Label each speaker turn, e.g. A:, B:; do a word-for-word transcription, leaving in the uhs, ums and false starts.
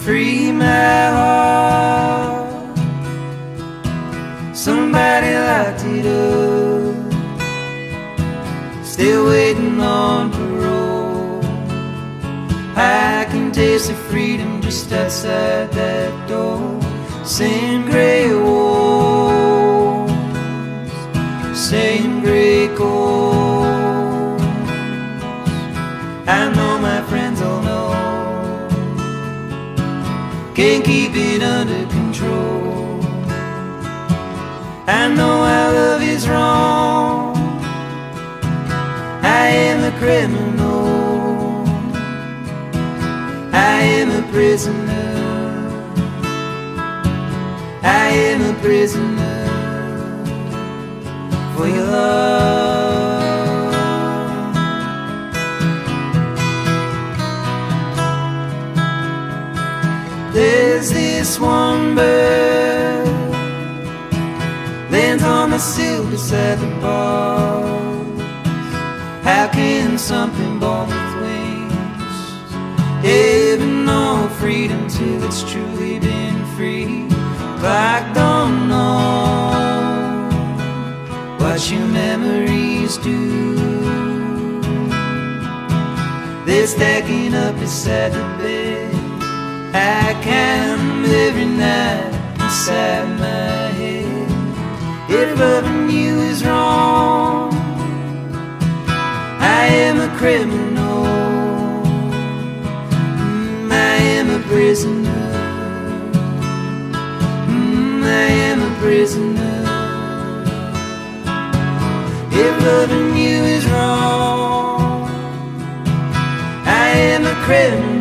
A: free my heart. Somebody locked it up, still waiting on parole. I can taste the freedom just outside that door. Saying gray walls, saying gray coals. I know my friends all know, can't keep it under control. I know our love is wrong, I am a criminal, I am a prisoner, I am a prisoner for your love. There's this one bird lands on the sill beside the bars. How can something born with wings ever know freedom till it's truly been free? Clock don't know what your memories do. They're stacking up beside the bed. I count them every night inside my head. If loving you is wrong, I am a criminal, mm, I am a prisoner, mm, I am a prisoner. If loving you is wrong, I am a criminal,